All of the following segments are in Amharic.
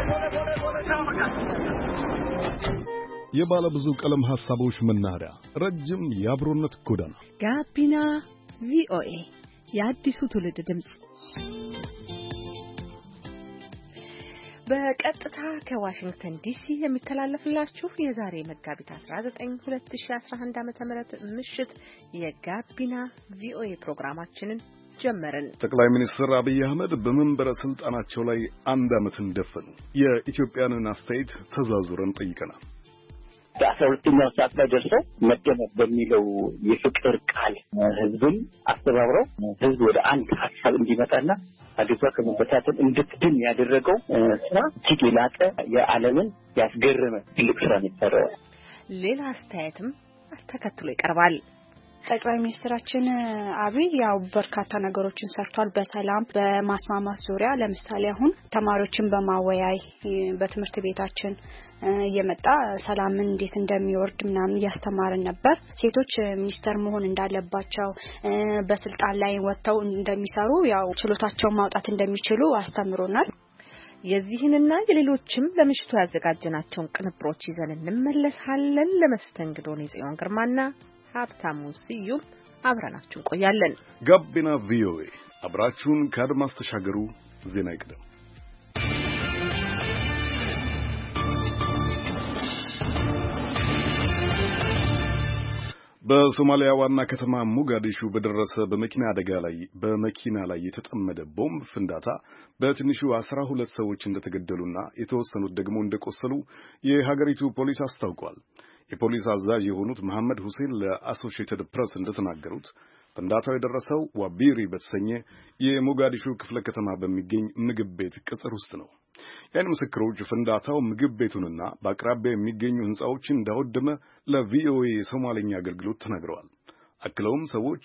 የባለ ብዙ ቀለም ሐሳቦች መናኸሪያ ረጅም የአብሮነት ጎዳና ጋቢና ቪኦኤ የአዲሱ ትውልድ ድምጽ በቀጥታ ከዋሽንግተን ዲሲ የሚተላለፍላችሁ የዛሬ መጋቢት 19 2011 ዓ.ም ምሽት የጋቢና ቪኦኤ ፕሮግራማችንን ጀመርን። ጠቅላይ ሚኒስትር አብይ አህመድ በመንበረ ስልጣናቸው ላይ አንድ ዓመትን ደፈኑ። የኢትዮጵያንን አስተያየት ተዛዙረን ጠይቀናል። በ12ኛው ሰዓት ላይ ደርሰው መደመር በሚለው የፍቅር ቃል ህዝብን አስተባብረው ህዝብ ወደ አንድ ሀሳብ እንዲመጣና አዲሷ ከመበታተን እንድትድን ያደረገው ስራ እጅግ የላቀ የዓለምን ያስገረመ ትልቅ ስራ ነው። ሌላ አስተያየትም ተከትሎ ይቀርባል። ጠቅላይ ሚኒስትራችን አብይ ያው በርካታ ነገሮችን ሰርቷል። በሰላም በማስማማት ዙሪያ ለምሳሌ አሁን ተማሪዎችን በማወያይ በትምህርት ቤታችን እየመጣ ሰላምን እንዴት እንደሚወርድ ምናምን ያስተማረን ነበር። ሴቶች ሚኒስተር መሆን እንዳለባቸው በስልጣን ላይ ወጥተው እንደሚሰሩ ያው ችሎታቸውን ማውጣት እንደሚችሉ አስተምሮናል። የዚህንና የሌሎችም ለምሽቱ ያዘጋጀናቸውን ቅንብሮች ይዘን እንመለሳለን። ለመስተንግዶ ነው ጽዮን ግርማና ሀብታሙ ስዩም አብረናችሁ እንቆያለን። ጋቢና ቪኦኤ አብራችሁን ከአድማስ ተሻገሩ። ዜና ይቅደም። በሶማሊያ ዋና ከተማ ሞጋዲሾ በደረሰ በመኪና ላይ የተጠመደ ቦምብ ፍንዳታ በትንሹ 12 ሰዎች እንደተገደሉና የተወሰኑት ደግሞ እንደቆሰሉ የሀገሪቱ ፖሊስ አስታውቋል። የፖሊስ አዛዥ የሆኑት መሐመድ ሁሴን ለአሶሺየትድ ፕሬስ እንደተናገሩት ፍንዳታው የደረሰው ዋቢሪ በተሰኘ የሞጋዲሾ ክፍለ ከተማ በሚገኝ ምግብ ቤት ቅጽር ውስጥ ነው። የዓይን ምስክሮች ፍንዳታው ምግብ ቤቱንና በአቅራቢያ የሚገኙ ሕንጻዎችን እንዳወደመ ለቪኦኤ የሶማሌኛ አገልግሎት ተናግረዋል። አክለውም ሰዎች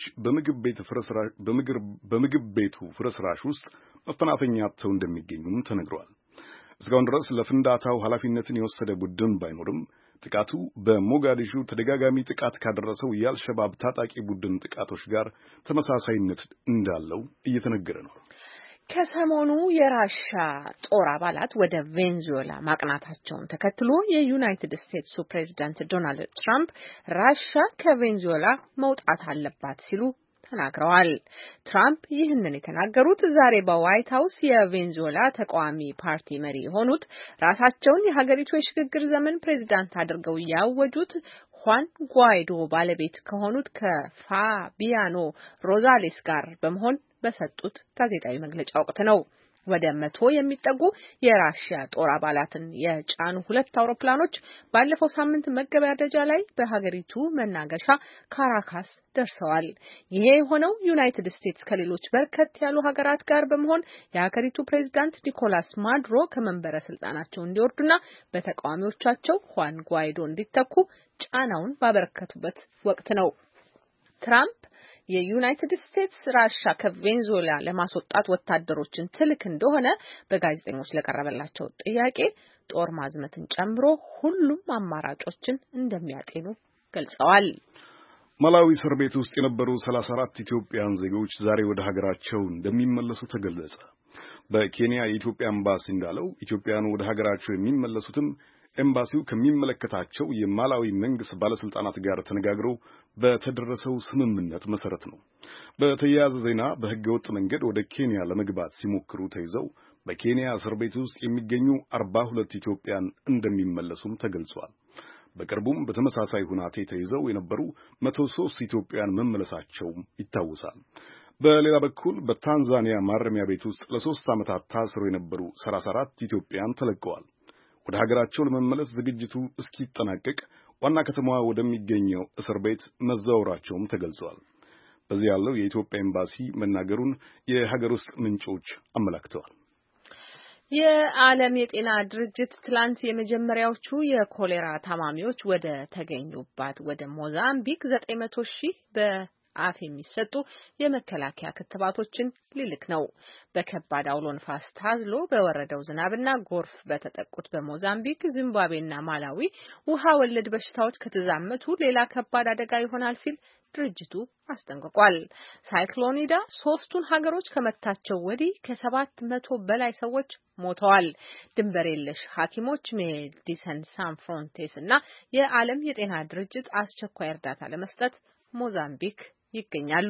በምግብ ቤቱ ፍርስራሽ ውስጥ መፈናፈኛ አጥተው እንደሚገኙም ተነግረዋል። እስካሁን ድረስ ለፍንዳታው ኃላፊነትን የወሰደ ቡድን ባይኖርም ጥቃቱ በሞጋዲሾ ተደጋጋሚ ጥቃት ካደረሰው የአልሸባብ ታጣቂ ቡድን ጥቃቶች ጋር ተመሳሳይነት እንዳለው እየተነገረ ነው። ከሰሞኑ የራሻ ጦር አባላት ወደ ቬንዙዌላ ማቅናታቸውን ተከትሎ የዩናይትድ ስቴትሱ ፕሬዝዳንት ዶናልድ ትራምፕ ራሻ ከቬንዙዌላ መውጣት አለባት ሲሉ ተናግረዋል። ትራምፕ ይህንን የተናገሩት ዛሬ በዋይት ሀውስ የቬንዙዌላ ተቃዋሚ ፓርቲ መሪ የሆኑት ራሳቸውን የሀገሪቱ የሽግግር ዘመን ፕሬዝዳንት አድርገው ያወጁት ሁዋን ጓይዶ ባለቤት ከሆኑት ከፋቢያኖ ሮዛሌስ ጋር በመሆን በሰጡት ጋዜጣዊ መግለጫ ወቅት ነው። ወደ 100 የሚጠጉ የራሺያ ጦር አባላትን የጫኑ 2 አውሮፕላኖች ባለፈው ሳምንት መገባደጃ ላይ በሀገሪቱ መናገሻ ካራካስ ደርሰዋል። ይሄ የሆነው ዩናይትድ ስቴትስ ከሌሎች በርከት ያሉ ሀገራት ጋር በመሆን የሀገሪቱ ፕሬዝዳንት ኒኮላስ ማዱሮ ከመንበረ ስልጣናቸው እንዲወርዱና በተቃዋሚዎቻቸው ሁዋን ጓይዶ እንዲተኩ ጫናውን ባበረከቱበት ወቅት ነው። ትራምፕ የዩናይትድ ስቴትስ ራሻ ከቬንዙዌላ ለማስወጣት ወታደሮችን ትልክ እንደሆነ በጋዜጠኞች ለቀረበላቸው ጥያቄ ጦር ማዝመትን ጨምሮ ሁሉም አማራጮችን እንደሚያጤኑ ገልጸዋል። ማላዊ እስር ቤት ውስጥ የነበሩ 34 ኢትዮጵያውያን ዜጎች ዛሬ ወደ ሀገራቸው እንደሚመለሱ ተገለጸ። በኬንያ የኢትዮጵያ ኤምባሲ እንዳለው ኢትዮጵያውያኑ ወደ ሀገራቸው የሚመለሱትም ኤምባሲው ከሚመለከታቸው የማላዊ መንግስት ባለስልጣናት ጋር ተነጋግሮ በተደረሰው ስምምነት መሰረት ነው። በተያያዘ ዜና በህገወጥ መንገድ ወደ ኬንያ ለመግባት ሲሞክሩ ተይዘው በኬንያ እስር ቤት ውስጥ የሚገኙ 42 ኢትዮጵያን እንደሚመለሱም ተገልጿል። በቅርቡም በተመሳሳይ ሁናቴ ተይዘው የነበሩ 103 ኢትዮጵያን መመለሳቸውም ይታወሳል። በሌላ በኩል በታንዛኒያ ማረሚያ ቤት ውስጥ ለ3 ዓመታት ታስረው የነበሩ 34 ኢትዮጵያን ተለቀዋል። ወደ ሀገራቸው ለመመለስ ዝግጅቱ እስኪጠናቀቅ ዋና ከተማዋ ወደሚገኘው እስር ቤት መዛወራቸውም ተገልጿል። በዚህ ያለው የኢትዮጵያ ኤምባሲ መናገሩን የሀገር ውስጥ ምንጮች አመላክተዋል። የዓለም የጤና ድርጅት ትላንት የመጀመሪያዎቹ የኮሌራ ታማሚዎች ወደ ተገኙባት ወደ ሞዛምቢክ 900,000 አፍ የሚሰጡ የመከላከያ ክትባቶችን ሊልክ ነው። በከባድ አውሎ ንፋስ ታዝሎ በወረደው ዝናብና ጎርፍ በተጠቁት በሞዛምቢክ፣ ዚምባብዌና ማላዊ ውሃ ወለድ በሽታዎች ከተዛመቱ ሌላ ከባድ አደጋ ይሆናል ሲል ድርጅቱ አስጠንቅቋል። ሳይክሎን ኢዳ ሶስቱን ሀገሮች ከመታቸው ወዲህ ከ700 በላይ ሰዎች ሞተዋል። ድንበር የለሽ ሐኪሞች ሜዲሰን ሳን ፍሮንቴስ እና የዓለም የጤና ድርጅት አስቸኳይ እርዳታ ለመስጠት ሞዛምቢክ ይገኛሉ።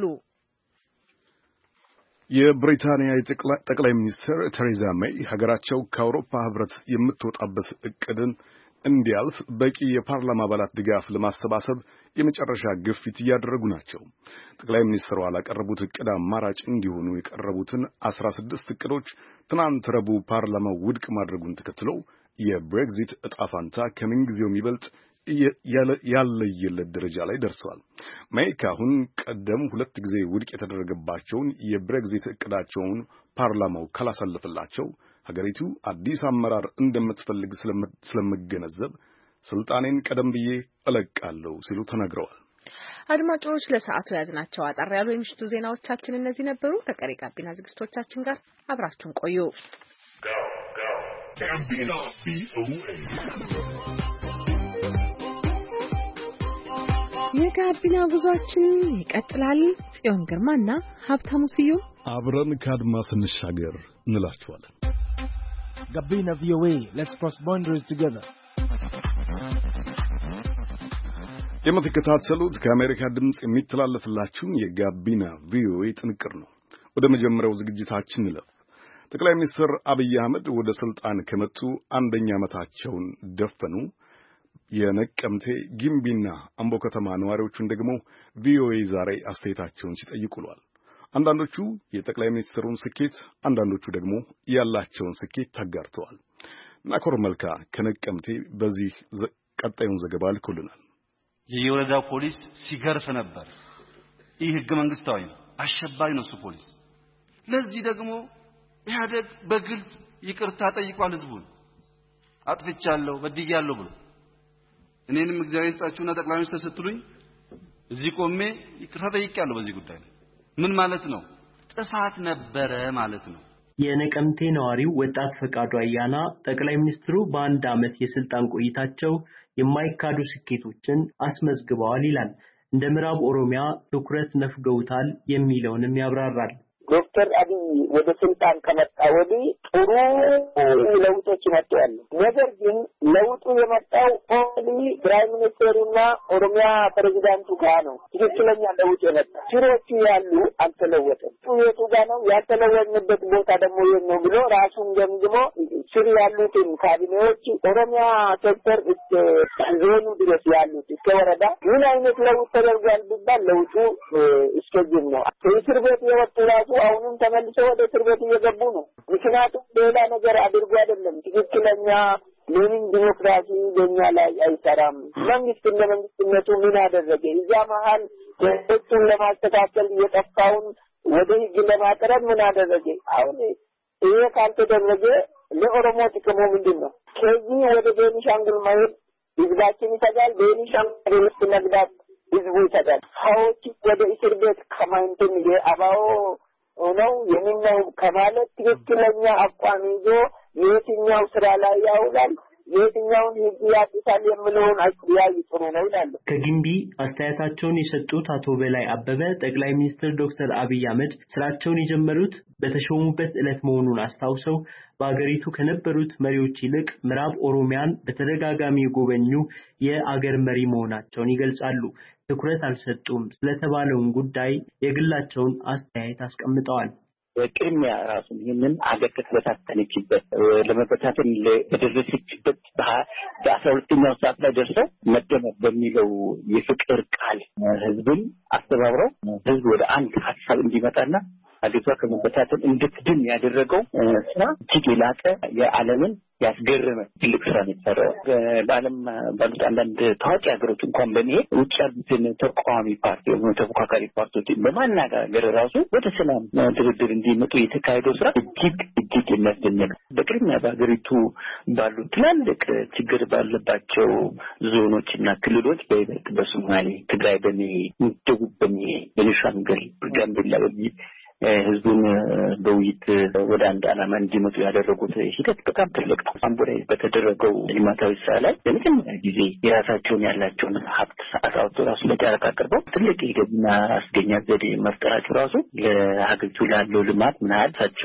የብሪታንያ ጠቅላይ ሚኒስትር ቴሬዛ ሜይ ሀገራቸው ከአውሮፓ ህብረት የምትወጣበት እቅድን እንዲያልፍ በቂ የፓርላማ አባላት ድጋፍ ለማሰባሰብ የመጨረሻ ግፊት እያደረጉ ናቸው። ጠቅላይ ሚኒስትሩ ያቀረቡት እቅድ አማራጭ እንዲሆኑ የቀረቡትን 16 እቅዶች ትናንት ረቡዕ ፓርላማው ውድቅ ማድረጉን ተከትሎ የብሬግዚት ዕጣ ፈንታ ከምንጊዜው የሚበልጥ ያለየለት ደረጃ ላይ ደርሰዋል። ሜይ ካሁን ቀደም 2 ጊዜ ውድቅ የተደረገባቸውን የብሬግዚት እቅዳቸውን ፓርላማው ካላሳለፈላቸው ሀገሪቱ አዲስ አመራር እንደምትፈልግ ስለመገነዘብ ስልጣኔን ቀደም ብዬ እለቃለሁ ሲሉ ተናግረዋል። አድማጮች ለሰዓቱ ያዝናቸው አጣር ያሉ የምሽቱ ዜናዎቻችን እነዚህ ነበሩ። ከቀሪ ጋቢና ዝግጅቶቻችን ጋር አብራችሁን ቆዩ። የጋቢና ጉዟችን ይቀጥላል። ጽዮን ግርማና ሀብታሙ ስዩም አብረን ከአድማስ እንሻገር እንላችኋለን። ጋቢና ቪኦኤ let's cross boundaries together። የምትከታተሉት ከአሜሪካ ድምጽ የሚተላለፍላችሁን የጋቢና ቪኦኤ ጥንቅር ነው። ወደ መጀመሪያው ዝግጅታችን እንለፍ። ጠቅላይ ሚኒስትር አብይ አህመድ ወደ ስልጣን ከመጡ አንደኛ ዓመታቸውን ደፈኑ። የነቀምቴ ጊምቢና አምቦ ከተማ ነዋሪዎቹን ደግሞ ቪኦኤ ዛሬ አስተያየታቸውን ሲጠይቁ ውለዋል። አንዳንዶቹ የጠቅላይ ሚኒስትሩን ስኬት፣ አንዳንዶቹ ደግሞ ያላቸውን ስኬት ተጋርተዋል። ናኮር መልካ ከነቀምቴ በዚህ ቀጣዩን ዘገባ ልኮልናል። የወረዳው ፖሊስ ሲገርፍ ነበር። ይህ ህገ መንግስታዊ ነው፣ አሸባሪ ነው እሱ ፖሊስ። ለዚህ ደግሞ ኢህአዴግ በግልጽ ይቅርታ ጠይቋል። ህዝቡን አጥፍቻለሁ በድያለሁ ብሎ እኔንም እግዚአብሔር ይስጣችሁና ጠቅላይ ሚኒስትር ስትሉኝ እዚህ ቆሜ ይቅርታ ጠይቄያለሁ። በዚህ ጉዳይ ምን ማለት ነው? ጥፋት ነበረ ማለት ነው። የነቀምቴ ነዋሪው ወጣት ፈቃዱ አያና ጠቅላይ ሚኒስትሩ በአንድ ዓመት የስልጣን ቆይታቸው የማይካዱ ስኬቶችን አስመዝግበዋል ይላል። እንደ ምዕራብ ኦሮሚያ ትኩረት ነፍገውታል የሚለውንም ያብራራል። ዶክተር አብይ ወደ ስልጣን ከመጣ ወዲህ ጥሩ ለውጦች መጥተዋል። ነገር ግን ለውጡ የመጣው ኦንሊ ፕራይም ሚኒስትሩና ኦሮሚያ ፕሬዝዳንቱ ጋር ነው። ትክክለኛ ለውጥ የመጣ ስሮቹ ያሉ አልተለወጠም። የቱ ጋር ነው ያልተለወጠበት ቦታ ደግሞ የት ነው ብሎ ራሱን ገምግሞ ስር ያሉትን ካቢኔዎች ኦሮሚያ ሴክተር ዞኑ ድረስ ያሉት እስከ ወረዳ ምን አይነት ለውጥ ተደርጓል ቢባል ለውጡ እስከዚህ ነው። ከእስር ቤት የወጡ ራሱ አሁንም ተመልሰው ወደ እስር ቤት እየገቡ ነው። ምክንያቱም ሌላ ነገር አድርጎ አይደለም። ትክክለኛ ምንም ዲሞክራሲ በእኛ ላይ አይሰራም። መንግስት እንደ መንግስትነቱ ምን አደረገ? እዛ መሀል ህጉን ለማስተካከል የጠፋውን ወደ ህግ ለማቅረብ ምን አደረገ? አሁን ይሄ ካልተደረገ ለኦሮሞ ጥቅሙ ምንድን ነው? ከዚህ ወደ ቤኒሻንጉል መሄድ ህዝባችን ይሰጋል። ቤኒሻንጉል ውስጥ መግባት ህዝቡ ይሰጋል። ሰዎች ወደ እስር ቤት ከማንተን የአባው ነው የሚናው ከማለት ትክክለኛ አቋም ይዞ የትኛው ስራ ላይ ያውላል የትኛውን ህግ ያጥታል የሚለውን አጥያይ ጥሩ ነው ይላል። ከግንቢ አስተያየታቸውን የሰጡት አቶ በላይ አበበ ጠቅላይ ሚኒስትር ዶክተር አብይ አህመድ ስራቸውን የጀመሩት በተሾሙበት ዕለት መሆኑን አስታውሰው በአገሪቱ ከነበሩት መሪዎች ይልቅ ምዕራብ ኦሮሚያን በተደጋጋሚ የጎበኙ የአገር መሪ መሆናቸውን ይገልጻሉ። ትኩረት አልሰጡም ስለተባለውን ጉዳይ የግላቸውን አስተያየት አስቀምጠዋል። ቅድሚያ ራሱን ይህንን አገር ከተበታተነችበት ለመበታተን በደረሰችበት በ12ኛው ሰዓት ላይ ደርሰው መደመር በሚለው የፍቅር ቃል ህዝብን አስተባብረው ህዝብ ወደ አንድ ሀሳብ እንዲመጣና አገሪቷ ከመበታተን እንድትድን ያደረገው ስራ እጅግ የላቀ የዓለምን ያስገረመ ትልቅ ስራ ነው የተሰራው። በዓለም ባሉት አንዳንድ ታዋቂ ሀገሮች እንኳን በመሄድ ውጭ ያሉትን ተቃዋሚ ፓርቲዎች ተፎካካሪ ፓርቲዎችን በማነጋገር ራሱ ወደ ሰላም ድርድር እንዲመጡ የተካሄደው ስራ እጅግ የሚያስደንቅ በቅድሚያ በሀገሪቱ ባሉ ትላልቅ ችግር ባለባቸው ዞኖችና ክልሎች በይበልጥ በሶማሌ፣ ትግራይ፣ ደቡብ፣ ቤኒሻንጉል፣ ጋምቤላ ህዝቡን በውይይት ወደ አንድ ዓላማ እንዲመጡ ያደረጉት ሂደት በጣም ትልቅ ነው። አምቦ ላይ በተደረገው ልማታዊ ስራ ላይ ለመጀመሪያ ጊዜ የራሳቸውን ያላቸውን ሀብት አውጥቶ ራሱ ለጨረታ አቅርበው ትልቅ የገቢና አስገኛ ዘዴ መፍጠራቸው ራሱ ለሀገሪቱ ላለው ልማት ምን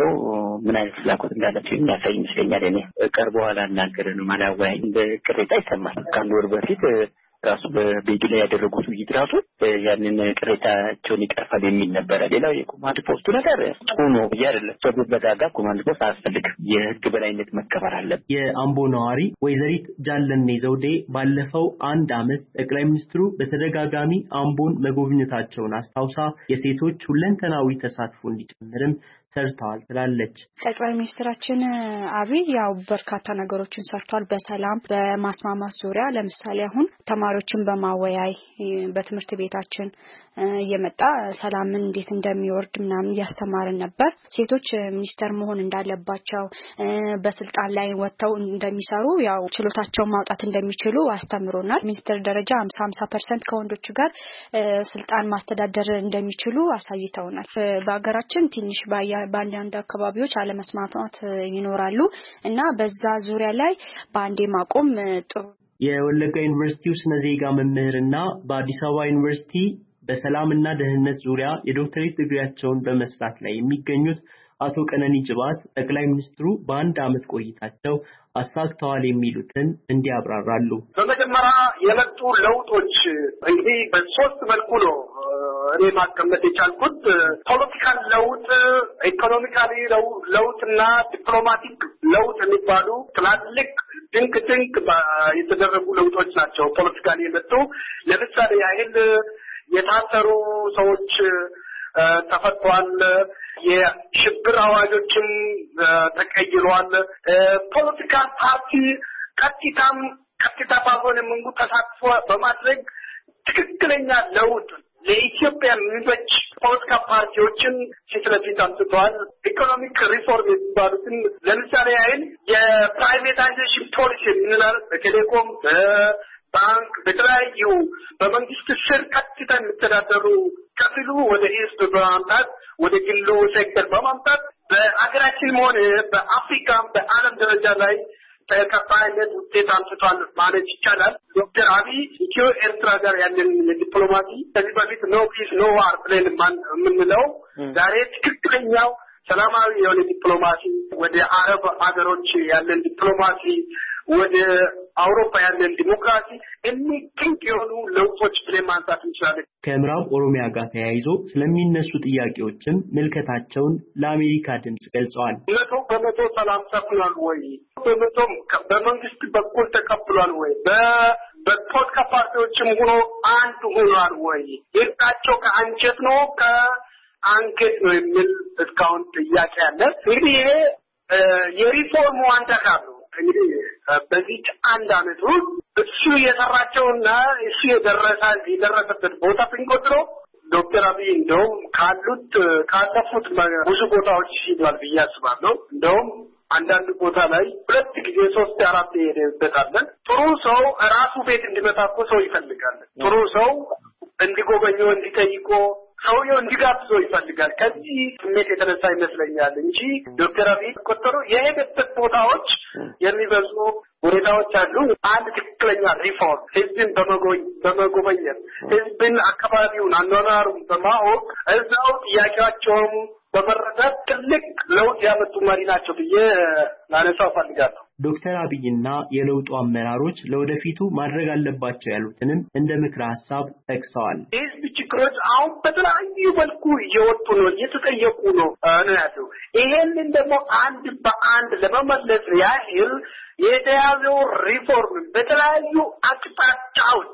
አይነት ፍላጎት እንዳላቸው የሚያሳይ ይመስለኛል። እኔ ቀርበው አላናገረንም ማላዋይ እንደ ቅሬታ ይሰማል። ከአንድ ወር በፊት ራሱ በቤቱ ላይ ያደረጉት ውይይት ራሱ ያንን ቅሬታቸውን ይቀርፋል የሚል ነበር። ሌላው የኮማንድ ፖስቱ ነገር ሆኖ አይደለም። ሰው በዳጋ ኮማንድ ፖስት አያስፈልግም። የህግ በላይነት መከበር አለበት። የአምቦ ነዋሪ ወይዘሪት ጃለኔ ዘውዴ ባለፈው አንድ ዓመት ጠቅላይ ሚኒስትሩ በተደጋጋሚ አምቦን መጎብኘታቸውን አስታውሳ የሴቶች ሁለንተናዊ ተሳትፎ እንዲጨምርም ሰርተዋል ትላለች። ጠቅላይ ሚኒስትራችን አብይ ያው በርካታ ነገሮችን ሰርቷል። በሰላም በማስማማት ዙሪያ ለምሳሌ አሁን ተማሪዎችን በማወያይ በትምህርት ቤታችን እየመጣ ሰላምን እንዴት እንደሚወርድ ምናምን ያስተማረን ነበር። ሴቶች ሚኒስተር መሆን እንዳለባቸው በስልጣን ላይ ወጥተው እንደሚሰሩ ያው ችሎታቸውን ማውጣት እንደሚችሉ አስተምሮናል። ሚኒስተር ደረጃ 50% ከወንዶች ጋር ስልጣን ማስተዳደር እንደሚችሉ አሳይተውናል። በአገራችን ትንሽ በአንዳንድ አካባቢዎች አለመስማማት ይኖራሉ እና በዛ ዙሪያ ላይ በአንዴ ማቆም ጥሩ። የወለጋ ዩኒቨርሲቲው ስነ ዜጋ መምህርና በአዲስ አበባ ዩኒቨርሲቲ በሰላምና ደህንነት ዙሪያ የዶክተሬት ዲግሪያቸውን በመስራት ላይ የሚገኙት አቶ ቀነኒ ጅባት ጠቅላይ ሚኒስትሩ በአንድ ዓመት ቆይታቸው አሳክተዋል የሚሉትን እንዲያብራራሉ። በመጀመሪያ የመጡ ለውጦች እንግዲህ በሶስት መልኩ ነው እኔ ማስቀመጥ የቻልኩት። ፖለቲካል ለውጥ፣ ኢኮኖሚካሊ ለውጥና ዲፕሎማቲክ ለውጥ የሚባሉ ትላልቅ ድንቅ የተደረጉ ለውጦች ናቸው ፖለቲካሊ የመጡ። ለምሳሌ ያህል የታሰሩ ሰዎች ተፈቷል። የሽብር አዋጆችም ተቀይሯል። ፖለቲካል ፓርቲ ቀጥታ ባልሆነ መንገድ ተሳትፎ በማድረግ ትክክለኛ ለውጥ ለኢትዮጵያ የሚበጅ ፖለቲካ ፓርቲዎችን ፊት ለፊት አምጥተዋል። ኢኮኖሚክ ሪፎርም የሚባሉትን ለምሳሌ ያህል የፕራይቬታይዜሽን ፖሊሲ የምንለው በቴሌኮም፣ ባንክ፣ በተለያዩ በመንግስት ስር ቀጥታ የሚተዳደሩ ከፊሉ ወደ ኢስት በማምጣት ወደ ግሉ ሴክተር በማምጣት በአገራችንም ሆነ በአፍሪካም በዓለም ደረጃ ላይ ተቀባይነት ውጤት አምጥቷል ማለት ይቻላል። ዶክተር አብይ ኢትዮ ኤርትራ ጋር ያለን ዲፕሎማሲ ከዚህ በፊት ኖ ፒስ ኖ ዋር ብለን የምንለው ዛሬ ትክክለኛው ሰላማዊ የሆነ ዲፕሎማሲ ወደ አረብ ሀገሮች ያለን ዲፕሎማሲ ወደ አውሮፓ ያለን ዲሞክራሲ የሚገኝ የሆኑ ለውጦች ብለን ማንሳት እንችላለን። ከምዕራብ ኦሮሚያ ጋር ተያይዞ ስለሚነሱ ጥያቄዎችም ምልከታቸውን ለአሜሪካ ድምጽ ገልጸዋል። 100% ሰላም ሰፍኗል ወይ? በመንግስት በኩል ተቀብሏል ወይ? በፖለቲካ ፓርቲዎችም ሆኖ አንድ ሆኗል ወይ? የእርቃቸው ከአንጀት ነው ከአንገት ነው የሚል እስካሁን ጥያቄ አለ። እንግዲህ ይሄ የሪፎርሙ አንድ አካል ነው። እንግዲህ በዚህ አንድ ዓመት ውስጥ እሱ የሰራቸውና እሱ የደረሰበት ቦታ ብንቆጥሮ ዶክተር አብይ እንደውም ካለፉት ብዙ ቦታዎች ሄዷል ብዬ አስባለሁ። እንደውም አንዳንድ ቦታ ላይ 2 ጊዜ 3 4 ይሄድበታል። ጥሩ ሰው ራሱ ቤት እንዲመጣ እኮ ሰው ይፈልጋል። ጥሩ ሰው እንዲጎበኘው እንዲጠይቀው ሰውየው እንዲጋብዘው ይፈልጋል። ከዚህ ስሜት የተነሳ ይመስለኛል እንጂ ዶክተር አብይ ቆጠሩ የሄደበት ቦታዎች የሚበዙ ሁኔታዎች አሉ። አንድ ትክክለኛ ሪፎርም ህዝብን በመጎበኘት ህዝብን አካባቢውን አኗኗሩን በማወቅ እዛው ጥያቄያቸውም በመረዳት ትልቅ ለውጥ ያመጡ መሪ ናቸው ብዬ ላነሳው ፈልጋለሁ። ዶክተር አብይና የለውጡ አመራሮች ለወደፊቱ ማድረግ አለባቸው ያሉትንም እንደ ምክረ ሀሳብ ጠቅሰዋል። የህዝብ ችግሮች አሁን በተለያዩ መልኩ እየወጡ ነው፣ እየተጠየቁ ነው ያለው። ይሄንን ደግሞ አንድ በአንድ ለመመለስ ያህል የተያዘው ሪፎርም በተለያዩ አቅጣጫዎች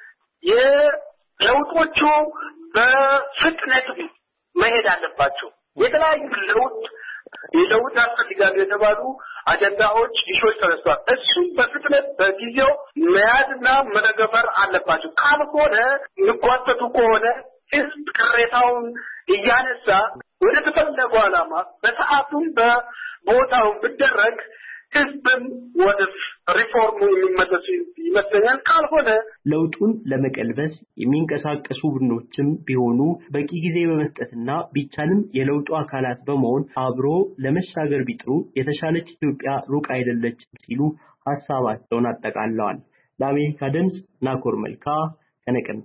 የለውጦቹ በፍጥነት መሄድ አለባቸው። የተለያዩ ለውጥ ያስፈልጋሉ የተባሉ አጀንዳዎች ኢሹዎች ተነስተዋል። እሱም በፍጥነት በጊዜው መያዝና መተግበር አለባቸው። ካልሆነ የሚጓተቱ ከሆነ ህዝብ ቅሬታውን እያነሳ ወደ ተፈለገው ዓላማ በሰዓቱም በቦታው ቢደረግ ህዝብም ወደ ሪፎርሙ የሚመለሱ ይመስለኛል። ካልሆነ ለውጡን ለመቀልበስ የሚንቀሳቀሱ ቡድኖችም ቢሆኑ በቂ ጊዜ በመስጠትና ቢቻልም የለውጡ አካላት በመሆን አብሮ ለመሻገር ቢጥሩ የተሻለች ኢትዮጵያ ሩቅ አይደለችም ሲሉ ሐሳባቸውን አጠቃለዋል። ለአሜሪካ ድምጽ ናኮር መልካ ከነቀምቴ።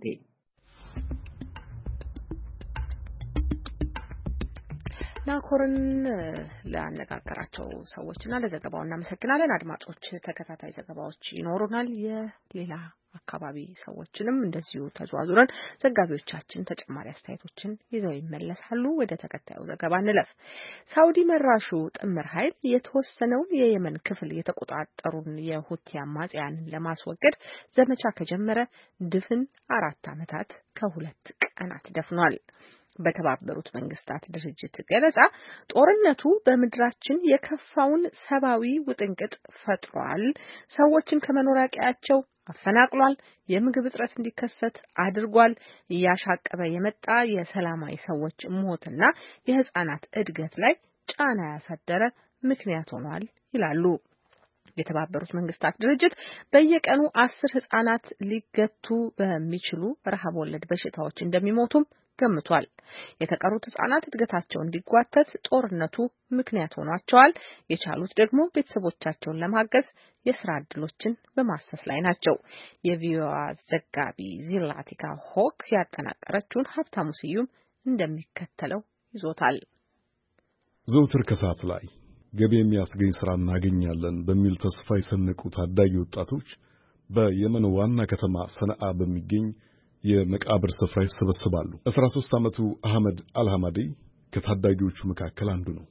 ናኮርን ለአነጋገራቸው ሰዎችና ለዘገባው እናመሰግናለን። አድማጮች ተከታታይ ዘገባዎች ይኖሩናል። የሌላ አካባቢ ሰዎችንም እንደዚሁ ተዟዙረን ዘጋቢዎቻችን ተጨማሪ አስተያየቶችን ይዘው ይመለሳሉ። ወደ ተከታዩ ዘገባ እንለፍ። ሳውዲ መራሹ ጥምር ኃይል የተወሰነውን የየመን ክፍል የተቆጣጠሩን የሁቲ አማጽያንን ለማስወገድ ዘመቻ ከጀመረ ድፍን 4 ዓመታት ከ2 ቀናት ደፍኗል። በተባበሩት መንግስታት ድርጅት ገለጻ ጦርነቱ በምድራችን የከፋውን ሰብአዊ ውጥንቅጥ ፈጥሯል፣ ሰዎችን ከመኖሪያ ቀያቸው አፈናቅሏል፣ የምግብ እጥረት እንዲከሰት አድርጓል፣ እያሻቀበ የመጣ የሰላማዊ ሰዎች ሞትና የህፃናት እድገት ላይ ጫና ያሳደረ ምክንያት ሆኗል ይላሉ። የተባበሩት መንግስታት ድርጅት በየቀኑ 10 ህፃናት ሊገቱ በሚችሉ ረሃብ ወለድ በሽታዎች እንደሚሞቱም ገምቷል። የተቀሩት ህፃናት እድገታቸው እንዲጓተት ጦርነቱ ምክንያት ሆኗቸዋል። የቻሉት ደግሞ ቤተሰቦቻቸውን ለማገዝ የስራ ዕድሎችን በማሰስ ላይ ናቸው። የቪኦኤ ዘጋቢ ዚላቲካ ሆክ ያጠናቀረችውን ሀብታሙ ስዩም እንደሚከተለው ይዞታል። ዘውትር ከሰዓት ላይ ገቢ የሚያስገኝ ስራ እናገኛለን በሚል ተስፋ የሰነቁ ታዳጊ ወጣቶች በየመን ዋና ከተማ ሰነአ በሚገኝ የመቃብር ስፍራ ይሰበሰባሉ። 13 ዓመቱ አህመድ አልሐማዲ ከታዳጊዎቹ መካከል አንዱ ነው።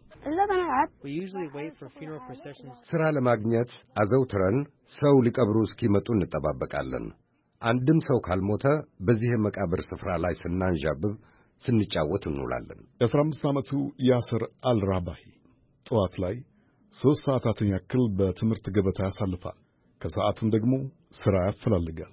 ስራ ለማግኘት አዘውትረን ሰው ሊቀብሩ እስኪመጡ እንጠባበቃለን። አንድም ሰው ካልሞተ በዚህ የመቃብር ስፍራ ላይ ስናንዣብብ ስንጫወት እንውላለን። የ15 ዓመቱ ያስር አልራባሂ ጠዋት ላይ 3 ሰዓታትን ያክል በትምህርት ገበታ ያሳልፋል። ከሰዓቱም ደግሞ ስራ ያፈላልጋል።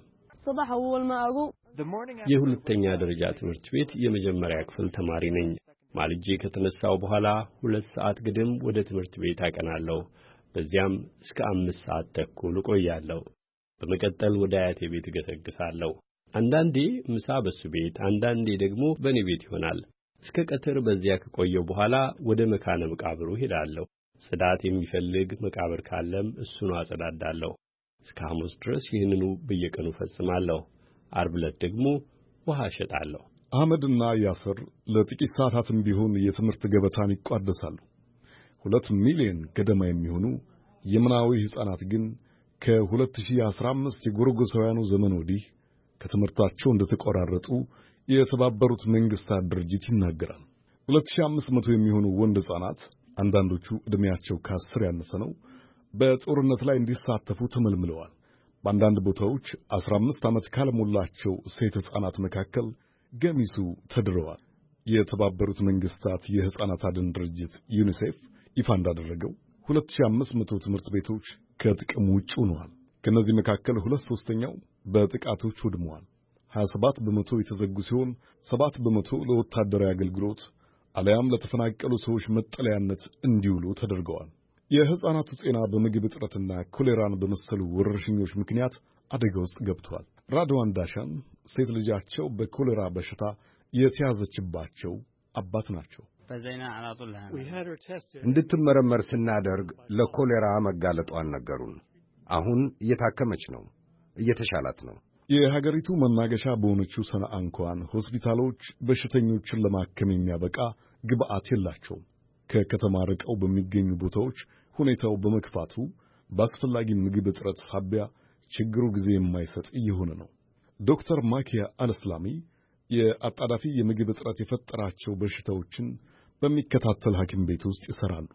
የሁለተኛ ደረጃ ትምህርት ቤት የመጀመሪያ ክፍል ተማሪ ነኝ። ማልጄ ከተነሳው በኋላ 2 ሰዓት ግድም ወደ ትምህርት ቤት አቀናለሁ። በዚያም እስከ 5 ሰዓት ተኩል እቆያለሁ። በመቀጠል ወደ አያቴ ቤት እገሰግሳለሁ። አንዳንዴ ምሳ በሱ ቤት፣ አንዳንዴ ደግሞ በእኔ ቤት ይሆናል። እስከ ቀትር በዚያ ከቆየው በኋላ ወደ መካነ መቃብሩ ሄዳለሁ። ጽዳት የሚፈልግ መቃብር ካለም እሱን አጸዳዳለሁ። እስከ ሐሙስ ድረስ ይህንኑ በየቀኑ ፈጽማለሁ። ዓርብ ዕለት ደግሞ ውሃ እሸጣለሁ። አህመድና ያስር ለጥቂት ሰዓታትም ቢሆን የትምህርት ገበታን ይቋደሳሉ። 2 ሚሊዮን ገደማ የሚሆኑ የመናዊ ሕፃናት ግን ከ2015 የጎርጎሳውያኑ ዘመን ወዲህ ከትምህርታቸው እንደተቆራረጡ የተባበሩት መንግስታት ድርጅት ይናገራል። 2500 የሚሆኑ ወንድ ሕፃናት፣ አንዳንዶቹ ዕድሜያቸው ከ10 ያነሰ ነው፣ በጦርነት ላይ እንዲሳተፉ ተመልምለዋል። በአንዳንድ ቦታዎች 15 ዓመት ካልሞላቸው ሴት ሕፃናት መካከል ገሚሱ ተድረዋል። የተባበሩት መንግስታት የሕፃናት አድን ድርጅት ዩኒሴፍ ይፋ እንዳደረገው 2500 ትምህርት ቤቶች ከጥቅም ውጭ ሆነዋል። ከነዚህ መካከል 2/3 በጥቃቶች ወድመዋል። 27 በመቶ የተዘጉ ሲሆን 7 በመቶ ለወታደራዊ አገልግሎት አለያም ለተፈናቀሉ ሰዎች መጠለያነት እንዲውሉ ተደርገዋል። የሕፃናቱ ጤና በምግብ እጥረትና ኮሌራን በመሰሉ ወረርሽኞች ምክንያት አደጋ ውስጥ ገብቷል። ራድዋን ዳሻን ሴት ልጃቸው በኮሌራ በሽታ የተያዘችባቸው አባት ናቸው። እንድትመረመር ስናደርግ ለኮሌራ መጋለጧን ነገሩን። አሁን እየታከመች ነው፣ እየተሻላት ነው። የሀገሪቱ መናገሻ በሆነችው ሰነአ እንኳን ሆስፒታሎች በሽተኞችን ለማከም የሚያበቃ ግብአት የላቸውም። ከከተማ ርቀው በሚገኙ ቦታዎች ሁኔታው በመክፋቱ በአስፈላጊ ምግብ እጥረት ሳቢያ ችግሩ ጊዜ የማይሰጥ እየሆነ ነው። ዶክተር ማኪያ አልእስላሚ የአጣዳፊ የምግብ እጥረት የፈጠራቸው በሽታዎችን በሚከታተል ሐኪም ቤት ውስጥ ይሰራሉ።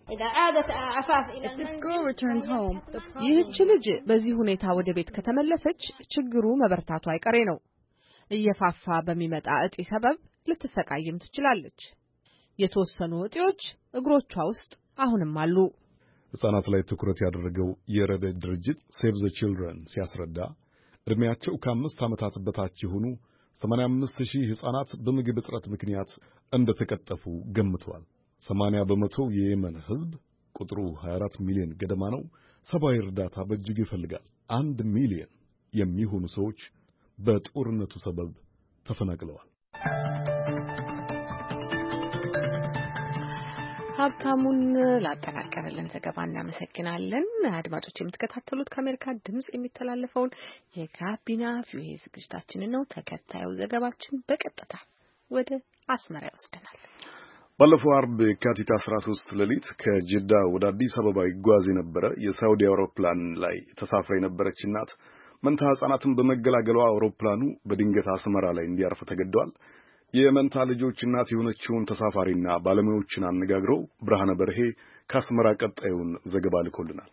ይህች ልጅ በዚህ ሁኔታ ወደ ቤት ከተመለሰች ችግሩ መበርታቱ አይቀሬ ነው። እየፋፋ በሚመጣ እጢ ሰበብ ልትሰቃይም ትችላለች። የተወሰኑ እጢዎች እግሮቿ ውስጥ አሁንም አሉ። ሕፃናት ላይ ትኩረት ያደረገው የረድኤት ድርጅት ሴቭ ዘ ቺልድረን ሲያስረዳ ዕድሜያቸው ከ5 ዓመታት በታች የሆኑ 85,000 ሕፃናት በምግብ እጥረት ምክንያት እንደተቀጠፉ ገምቷል። 80 በመቶ የየመን ሕዝብ ቁጥሩ 24 ሚሊዮን ገደማ ነው። ሰብአዊ እርዳታ በእጅጉ ይፈልጋል። 1 ሚሊዮን የሚሆኑ ሰዎች በጦርነቱ ሰበብ ተፈናቅለዋል። ሀብታሙን ላጠናቀረልን ዘገባ እናመሰግናለን። አድማጮች የምትከታተሉት ከአሜሪካ ድምጽ የሚተላለፈውን የጋቢና ቪኦኤ ዝግጅታችንን ነው። ተከታዩ ዘገባችን በቀጥታ ወደ አስመራ ይወስደናል። ባለፈው አርብ የካቲት 13 ሌሊት ከጅዳ ወደ አዲስ አበባ ይጓዝ የነበረ የሳውዲ አውሮፕላን ላይ ተሳፍራ የነበረች እናት መንታ ሕፃናትን በመገላገሏ አውሮፕላኑ በድንገት አስመራ ላይ እንዲያርፍ ተገዷል። የመንታ ልጆች እናት የሆነችውን ተሳፋሪና ባለሙያዎችን አነጋግረው ብርሃነ በርሄ ከአስመራ ቀጣዩን ዘገባ ልኮልናል።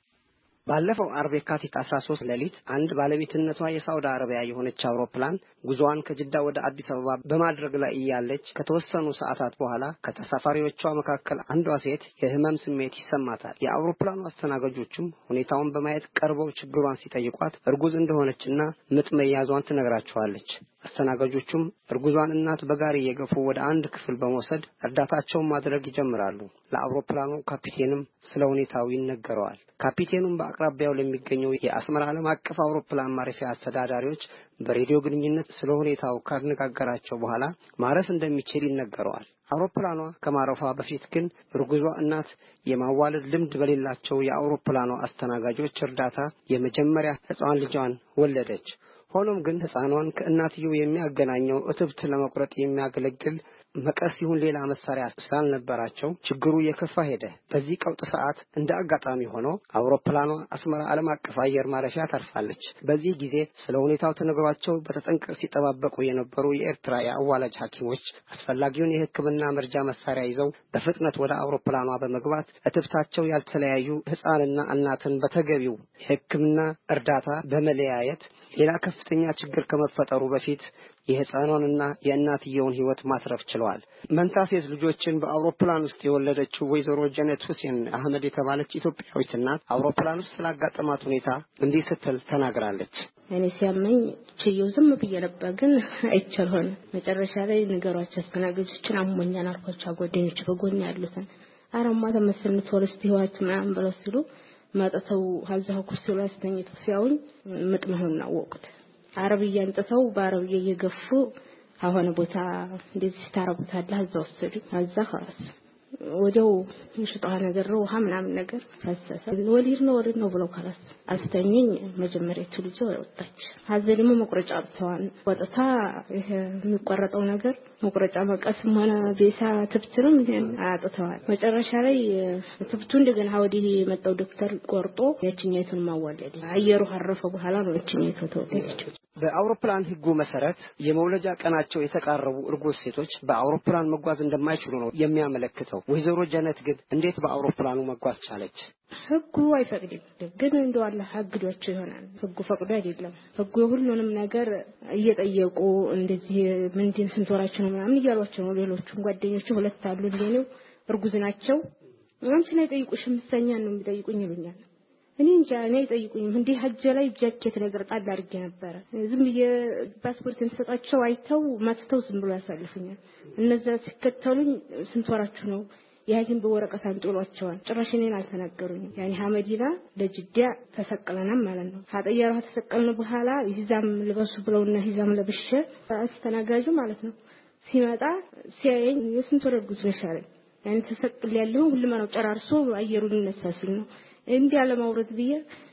ባለፈው አርብ የካቲት 13 ሌሊት አንድ ባለቤትነቷ የሳውዲ አረቢያ የሆነች አውሮፕላን ጉዞዋን ከጅዳ ወደ አዲስ አበባ በማድረግ ላይ እያለች ከተወሰኑ ሰዓታት በኋላ ከተሳፋሪዎቿ መካከል አንዷ ሴት የህመም ስሜት ይሰማታል። የአውሮፕላኑ አስተናጋጆችም ሁኔታውን በማየት ቀርበው ችግሯን ሲጠይቋት እርጉዝ እንደሆነችና ምጥ መያዟን ትነግራቸዋለች። አስተናጋጆቹም እርጉዟን እናት በጋሪ የገፉ ወደ አንድ ክፍል በመውሰድ እርዳታቸውን ማድረግ ይጀምራሉ። ለአውሮፕላኑ ካፒቴንም ስለ ሁኔታው ይነገረዋል። ካፒቴኑም በአቅራቢያው ለሚገኘው የአስመራ ዓለም አቀፍ አውሮፕላን ማረፊያ አስተዳዳሪዎች በሬዲዮ ግንኙነት ስለ ሁኔታው ካነጋገራቸው በኋላ ማረፍ እንደሚችል ይነገረዋል። አውሮፕላኗ ከማረፏ በፊት ግን እርጉዟ እናት የማዋለድ ልምድ በሌላቸው የአውሮፕላኗ አስተናጋጆች እርዳታ የመጀመሪያ ሕፃን ልጇን ወለደች። ሆኖም ግን ሕፃኗን ከእናትየው የሚያገናኘው እትብት ለመቁረጥ የሚያገለግል መቀስ ይሁን ሌላ መሳሪያ ስላልነበራቸው ችግሩ የከፋ ሄደ። በዚህ ቀውጥ ሰዓት እንደ አጋጣሚ ሆኖ አውሮፕላኗ አስመራ ዓለም አቀፍ አየር ማረፊያ ታርፋለች። በዚህ ጊዜ ስለ ሁኔታው ተነግሯቸው በተጠንቀቅ ሲጠባበቁ የነበሩ የኤርትራ የአዋላጅ ሐኪሞች አስፈላጊውን የሕክምና መርጃ መሳሪያ ይዘው በፍጥነት ወደ አውሮፕላኗ በመግባት እትብታቸው ያልተለያዩ ሕፃንና እናትን በተገቢው የሕክምና እርዳታ በመለያየት ሌላ ከፍተኛ ችግር ከመፈጠሩ በፊት የሕፃኗንና የእናትየውን ሕይወት ማትረፍ ችለዋል። መንታ ሴት ልጆችን በአውሮፕላን ውስጥ የወለደችው ወይዘሮ ጀነት ሁሴን አህመድ የተባለች ኢትዮጵያዊት እናት አውሮፕላን ውስጥ ስላጋጠማት ሁኔታ እንዲህ ስትል ተናግራለች። እኔ ሲያመኝ ችዬው ዝም ብዬ ነበር፣ ግን አይቻልሆነ መጨረሻ ላይ ነገሯቸው አስተናጋጆችን አሞኛን አልኳቸው። ጓደኞች በጎን ያሉትን አራማ ተመስልን ፎረስት ህይወት ምናምን ብለው ሲሉ ማጣተው ሀዛው ኩርሲው ላይ አስተኝተው ሲያውኝ ምጥ መሆኑን አወቁት። አረብያ አንጥተው በአረብያ እየገፉ አሁን ቦታ እንደዚህ ታረቡታለህ እዛ ወሰዱ። አዛ خلاص ወዲያው ሽጣ ነገር ውሃ ምናምን ነገር ፈሰሰ። ወሊድ ነው ብለው خلاص አስተኝኝ። መጀመሪያ ትልጅ ወጣች። ሀዘ ደግሞ መቁረጫ አጥተዋል። ወጣታ ይሄ የሚቆረጠው ነገር መቁረጫ መቀስም ሆነ ቤሳ ትብትርም ይሄን አጥተዋል። መጨረሻ ላይ ትብቱ እንደገና ወዲህ የመጣው ዶክተር ቆርጦ ያችኛይቱን ማዋለድ አየሩ አረፈ። በኋላ ነው ያችኛይቱ ተወለደች። በአውሮፕላን ሕጉ መሰረት የመውለጃ ቀናቸው የተቃረቡ እርጉዝ ሴቶች በአውሮፕላን መጓዝ እንደማይችሉ ነው የሚያመለክተው። ወይዘሮ ጀነት ግን እንዴት በአውሮፕላኑ መጓዝ ቻለች? ሕጉ አይፈቅድም፣ ግን እንደው አላህ አግዷቸው ይሆናል። ሕጉ ፈቅዶ አይደለም። ሕጉ ሁሉንም ነገር እየጠየቁ እንደዚህ ምንድን ስንት ወራቸው ነው ምናምን እያሏቸው ነው። ሌሎቹም ጓደኞቹ ሁለት አሉ እንደኔው እርጉዝ ናቸው። አንቺን አይጠይቁሽም ምሰኛን ነው የሚጠይቁኝ ይሉኛል። እኔ እንጃ እኔ አይጠይቁኝም። እንዴ ሀጀ ላይ ጃኬት ነገር ጣል አድርጌ ነበር። ዝም ብዬ ፓስፖርት እንሰጣቸው አይተው ማስተው ዝም ብሎ ያሳልፉኛል። እነዛ ሲከተሉኝ ስንት ወራችሁ ነው ያይን በወረቀት አንጥሏቸዋል። ጭራሽ እኔን አልተናገሩኝም። ያኔ ሐመዲና ለጅዳ ተሰቀለናም ማለት ነው። ታጠያራ ተሰቀልን በኋላ ሂዛም ልበሱ ብለውና ሂዛም ለብሼ አስተናጋጁ ማለት ነው ሲመጣ ሲያየኝ የስንት ወር እርጉዝ ነሽ አለኝ። ያኔ ተሰቅል ያለው ሁሉም ነው ጨራርሶ አየሩን ይነሳስል ነው እንዴ ያለማውረድ ብዬ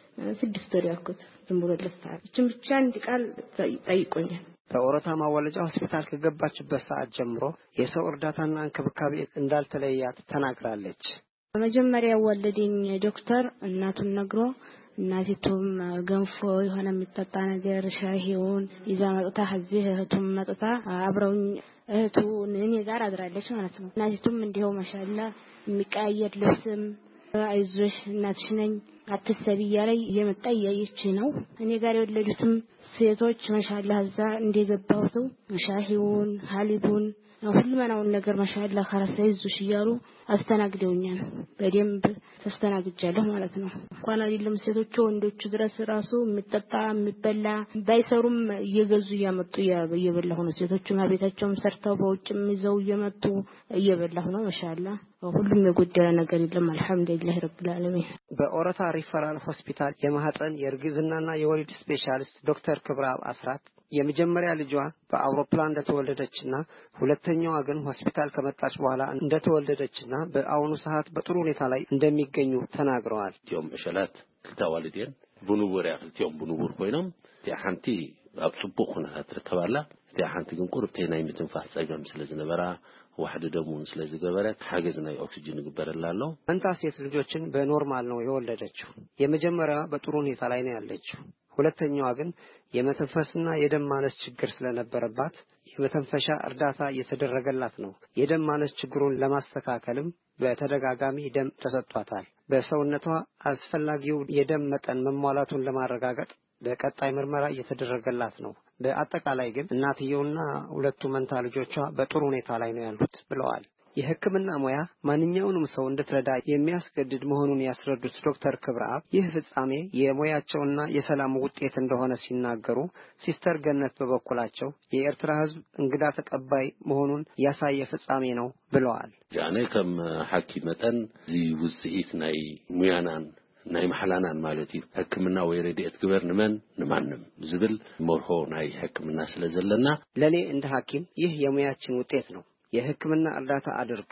6 ወር ያልኩት ዝም ብሎ ለፍታ እቺም ብቻ እንዲ ቃል ጠይቆኛል። በኦሮታ ማዋለጃ ሆስፒታል ከገባችበት ሰዓት ጀምሮ የሰው እርዳታና እንክብካቤ እንዳልተለያት ተናግራለች። በመጀመሪያ ወለደኝ ዶክተር እናቱን ነግሮ እናቲቱም ገንፎ የሆነ የሚጠጣ ነገር ሻሂውን ይዛ መጥታ እዚህ እህቱም መጥታ አብረውኝ እህቱ እኔ ጋር አድራለች ማለት ነው። እናቲቱም እንዲሁ ማሻአላ የሚቀያየር ልብስም አይዞሽ እናትሽ ነኝ አትሰቢ ያለኝ የመጣ ያየች ነው። እኔ ጋር የወለዱትም ሴቶች ማሻአላ እዛ እንደገባሁት ሻሂውን ሐሊቡን ሁሉማናውን ነገር ማሻአላ خلاص አይዙሽ ይያሉ አስተናግደውኛል በደንብ ተስተናግጃለሁ ማለት ነው እንኳን አይደለም ሴቶቹ ወንዶቹ ድረስ ራሱ የሚጠጣ የሚበላ ባይሰሩም እየገዙ ያመጡ እየበላሁ ነው ሴቶቹ ማቤታቸውም ሰርተው በውጭም ይዘው እየመጡ እየበላሁ ነው ማሻአላ ሁሉም የጎደለ ነገር የለም አልহামዱሊላህ ረብል ዓለሚን በኦሮታ ሪፈራል ሆስፒታል የማህፀን የርግዝናና የወሊድ ስፔሻሊስት ዶክተር ክብራብ አስራት የመጀመሪያ ልጇ በአውሮፕላን እንደተወለደችና ሁለተኛዋ ግን ሆስፒታል ከመጣች በኋላ እንደተወለደችና በአሁኑ ሰዓት በጥሩ ሁኔታ ላይ እንደሚገኙ ተናግረዋል ቲዮም እሸላት ተዋልዴን ቡኑቡር ያክልቲዮም ቡኑቡር ኮይኖም ያሐንቲ አብጽቡቅ ሁነታት ተከባላ ያሐንቲ ግን ቁርብቴና የምትንፋስ ጸገም ስለዝነበራ ዋህደ ደሙን ስለዚህ ገበረት ሐገዝና ኦክሲጅን ይገበረላለው አንታ ሴት ልጆችን በኖርማል ነው የወለደችው የመጀመሪያዋ በጥሩ ሁኔታ ላይ ነው ያለችው ሁለተኛዋ ግን የመተንፈስና የደም ማነስ ችግር ስለነበረባት የመተንፈሻ እርዳታ እየተደረገላት ነው የደም ማነስ ችግሩን ለማስተካከልም በተደጋጋሚ ደም ተሰጥቷታል በሰውነቷ አስፈላጊው የደም መጠን መሟላቱን ለማረጋገጥ በቀጣይ ምርመራ እየተደረገላት ነው በአጠቃላይ ግን እናትየውና ሁለቱ መንታ ልጆቿ በጥሩ ሁኔታ ላይ ነው ያሉት ብለዋል የሕክምና ሙያ ማንኛውንም ሰው እንድትረዳ የሚያስገድድ መሆኑን ያስረዱት ዶክተር ክብራብ ይህ ፍጻሜ የሙያቸውና የሰላም ውጤት እንደሆነ ሲናገሩ ሲስተር ገነት በበኩላቸው የኤርትራ ሕዝብ እንግዳ ተቀባይ መሆኑን ያሳየ ፍጻሜ ነው ብለዋል ያኔ ከም ሐኪም መጠን ውጽኢት ናይ ሙያናን ናይ መሐላናን ማለት ሕክምና ወይ ረዲኤት ግበር ንማንም ዝብል ሞርሆ ናይ ሕክምና ስለዘለና ለኔ እንደ ሐኪም ይህ የሙያችን ውጤት ነው የሕክምና እርዳታ አድርግ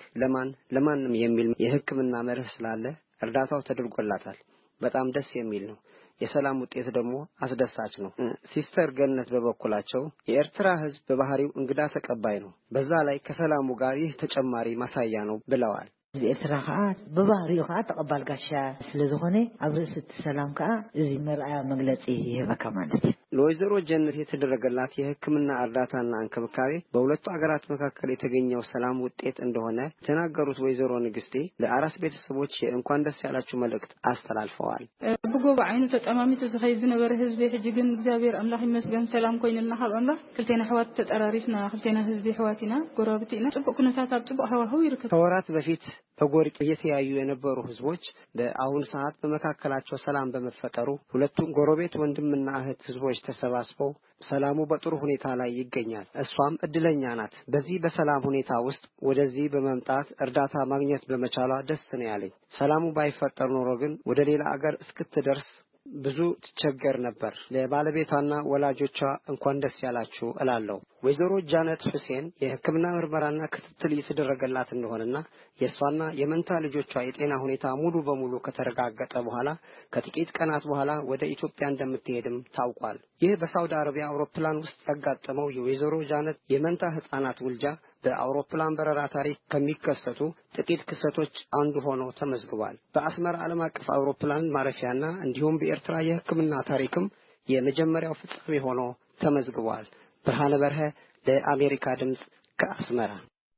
ለማንም የሚል የሕክምና መርህ ስላለ እርዳታው ተደርጎላታል በጣም ደስ የሚል ነው የሰላም ውጤት ደግሞ አስደሳች ነው ሲስተር ገነት በበኩላቸው የኤርትራ ሕዝብ በባህሪው እንግዳ ተቀባይ ነው በዛ ላይ ከሰላሙ ጋር ይህ ተጨማሪ ማሳያ ነው ብለዋል ኤርትራ በባህሪው ተቀባል ጋሻ ስለሆነ አብረስ ሰላም እዚ መርአያ መግለጽ ይሄበካ ማለት ለወይዘሮ ጀነት የተደረገላት የሕክምና እርዳታና እንክብካቤ በሁለቱ አገራት መካከል የተገኘው ሰላም ውጤት እንደሆነ ተናገሩት ወይዘሮ ንግስቴ ለአራስ ቤተሰቦች እንኳን ደስ ያላችሁ መልእክት አስተላልፈዋል በጎባ አይኑ ተጠማሚት ዝኸይዝ ነበር ህዝብ ይጅግን እግዚአብሔር አምላህ ይመስገን ሰላም ኮይንና ሀብአላ ክልቴና ህዋት ተጠራሪፍና ክልቴና ህዝብ ህዋቲና ጎረቤቲና ጥብቅ ኩነታት ጥብቅ ህዋው ይርከብ ተወራት በፊት በጎሪጥ የተያዩ የነበሩ ህዝቦች በአሁን ሰዓት በመካከላቸው ሰላም በመፈጠሩ ሁለቱም ጎረቤት ወንድምና እህት ህዝቦች ተሰባስበው ሰላሙ በጥሩ ሁኔታ ላይ ይገኛል እሷም እድለኛ ናት በዚህ በሰላም ሁኔታ ውስጥ ወደዚህ በመምጣት እርዳታ ማግኘት በመቻሏ ደስ ነው ያለኝ ሰላሙ ባይፈጠር ኖሮ ግን ወደ ሌላ አገር እስክትደርስ ብዙ ትቸገር ነበር ለባለቤቷና ወላጆቿ እንኳን ደስ ያላችሁ እላለሁ ወይዘሮ ጃነት ሁሴን የሕክምና ምርመራና ክትትል እየተደረገላት እንደሆነና የሷና የመንታ ልጆቿ የጤና ሁኔታ ሙሉ በሙሉ ከተረጋገጠ በኋላ ከጥቂት ቀናት በኋላ ወደ ኢትዮጵያ እንደምትሄድም ታውቋል ይህ በሳውዲ አረቢያ አውሮፕላን ውስጥ ያጋጠመው የወይዘሮ ጃነት የመንታ ህፃናት ውልጃ በአውሮፕላን በረራ ታሪክ ከሚከሰቱ ጥቂት ክስተቶች አንዱ ሆኖ ተመዝግቧል በአስመራ ዓለም አቀፍ አውሮፕላን ማረፊያና እንዲሁም በኤርትራ የሕክምና ታሪክም የመጀመሪያው ፍጻሜ ሆኖ ተመዝግቧል ብርሃነ በርሀ ለአሜሪካ ድምጽ ከአስመራ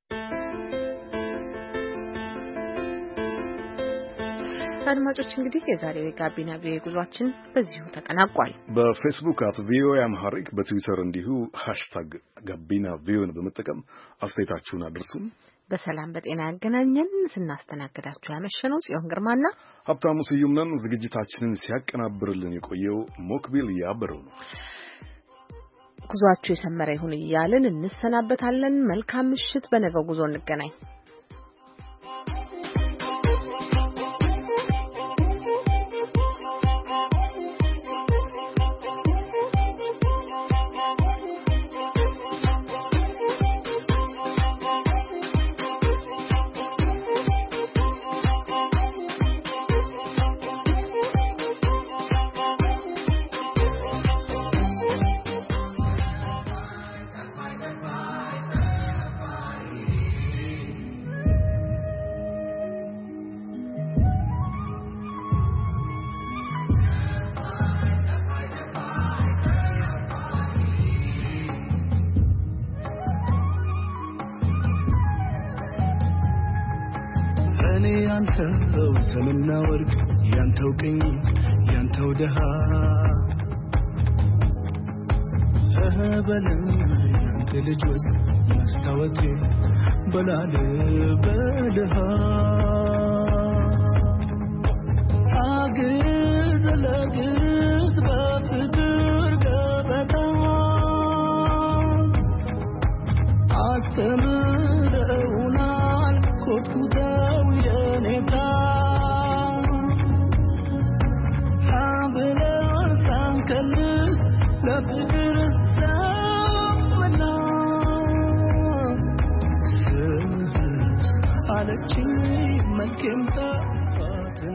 አድማጮች እንግዲህ የዛሬው የጋቢና ቪኦኤ ጉዟችን በዚሁ ተጠናቋል በፌስቡክ @voaamharic በትዊተር እንዲሁ #ጋቢናቪኦኤን በመጠቀም አስተያየታችሁን አድርሱን በሰላም በጤና ያገናኘን ስናስተናግዳችሁ ያመሸነው ጽዮን ግርማና ሀብታሙ ስዩም ነን ዝግጅታችንን ሲያቀናብርልን የቆየው ሞክቢል ያበረው ነው ጉዟችሁ የሰመረ ይሁን እያልን እንሰናበታለን መልካም ምሽት በነገው ጉዞ እንገናኝ ያንተው ሰምና ወርቅ ያንተው ቅኝ ያንተው ደሃ በለም ያንተ ልጆች መስታወቴ በላል በልሃ አግዝ ለግዝ በፍቅር ገበታ አስተምረውናል ኮትኩተው የኔታ ሀብለን ሳንከልስ ለፍቅር ዘመና ስስ አለችኝ መልኬም ጠፋትና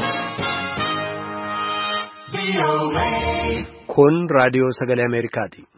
Kun raadiyoo sagalee Ameerikaati.